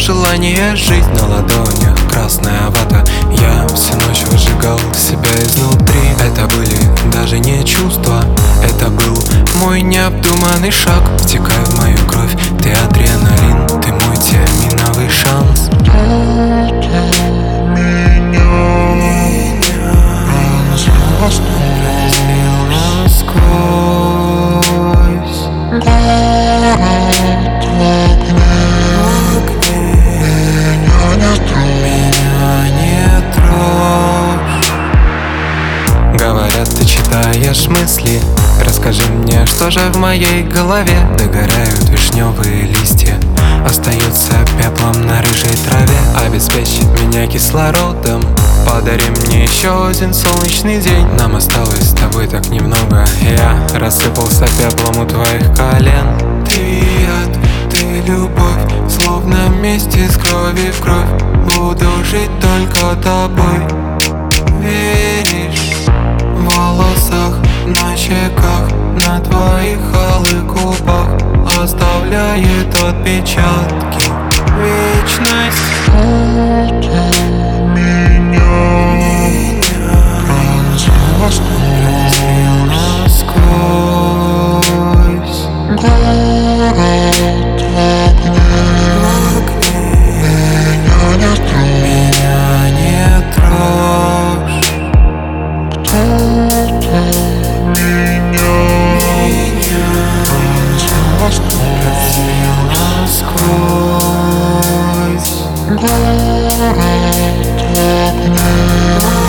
желание жить. На ладонях красная вата, я всю ночь выжигал себя изнутри. Это были даже не чувства, это был мой необдуманный шаг. Втекай в мою кровь, ты адреналин, ты мой тиаминовый шанс. Говорят, ты читаешь мысли. Расскажи мне, что же в моей голове? Догорают вишневые листья, остаются пеплом на рыжей траве. Обеспечит меня кислородом, подари мне еще один солнечный день. Нам осталось с тобой так немного, я рассыпался пеплом у твоих колен. Ты яд, ты любовь, словно вместе с крови в кровь. Буду жить только тобой. Веришь? В волосах, на щеках, на твоих алых губах оставляет отпечатки вечность. Пронзил насквозь. Меня не трожь. Пронзил насквозь.